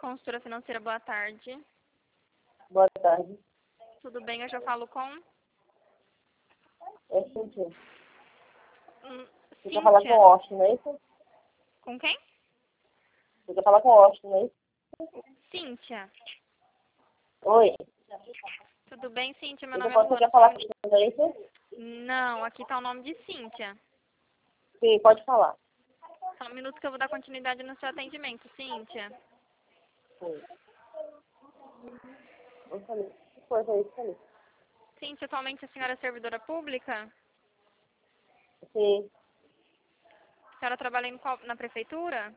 Consultora Financeira, boa tarde. Boa tarde. Tudo bem? Eu já falo com É Cíntia. Você Cíntia. quer falar com o Austin, não é isso? Com quem? Você quer falar com o Austin, não é isso? Cíntia. Oi. Tudo bem, Cíntia? Meu Você nome é Luana. quer falar com o não é isso? Não, aqui tá o nome de Cíntia. Sim, pode falar. Só um minuto que eu vou dar continuidade no seu atendimento, Cíntia. Sim. Eu falei. Que coisa é isso? Falei. Cíntia, atualmente a senhora é servidora pública? Sim. A senhora trabalha na prefeitura?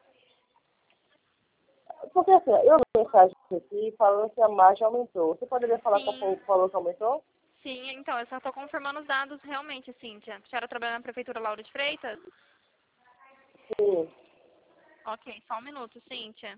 Porque assim, eu vi mensagem aqui falando que a margem aumentou. Você poderia falar qual foi Sim. o valor que aumentou? Sim, então, eu só estou confirmando os dados realmente, Cíntia. A senhora trabalha na prefeitura Lauro de Freitas? Sim. Ok, só um minuto, Cíntia.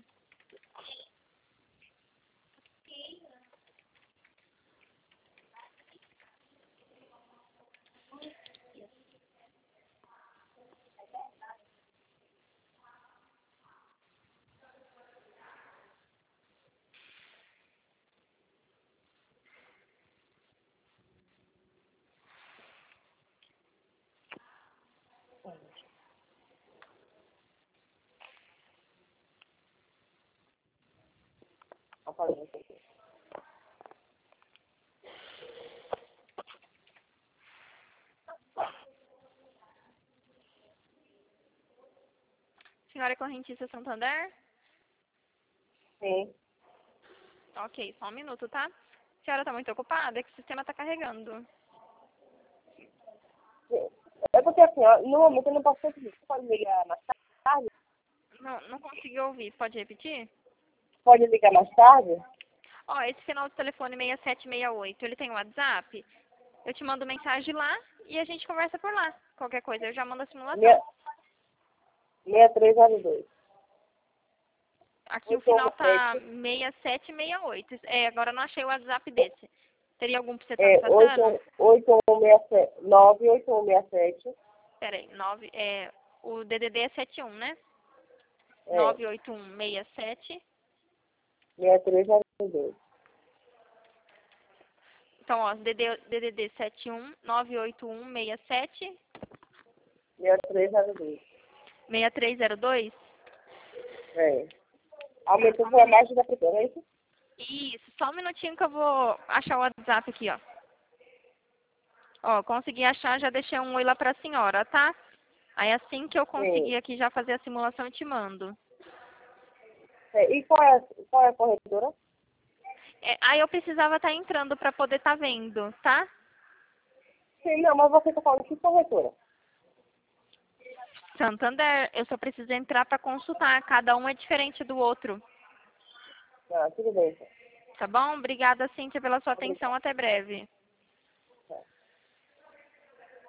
Eu falei. Senhora é correntista Santander? Sim. Ok, só um minuto, tá? A senhora está muito ocupada? É que o sistema está carregando. É porque assim, ó, no momento eu não posso conseguir. Você pode ligar mais tarde? Não consegui ouvir. Pode repetir? Pode ligar mais tarde? Ó, esse final do telefone 6768, ele tem WhatsApp? Eu te mando mensagem lá e a gente conversa por lá. Qualquer coisa, eu já mando a simulação. 6302. Aqui o final tá 6768. É, agora eu não achei o WhatsApp desse. Teria algum pra você estar me passando? 98167. Pera aí, o DDD é 71, né? É, 98167. 6302. Então, ó, DDD 71 98167 6302. 6302. É. Aumentou por mais da frequência? Isso, só um minutinho que eu vou achar o WhatsApp aqui, ó. Ó, consegui achar, já deixei um oi lá pra senhora, tá? Aí assim que eu Sim. conseguir aqui já fazer a simulação, eu te mando. É, e qual é a corretora? Aí eu precisava estar entrando pra poder estar vendo, tá? Sim, não, mas você está falando que corretora. Santander, eu só preciso entrar pra consultar. Cada um é diferente do outro. Ah, tudo bem. Então. Tá bom? Obrigada, Cíntia, pela sua atenção. Até breve.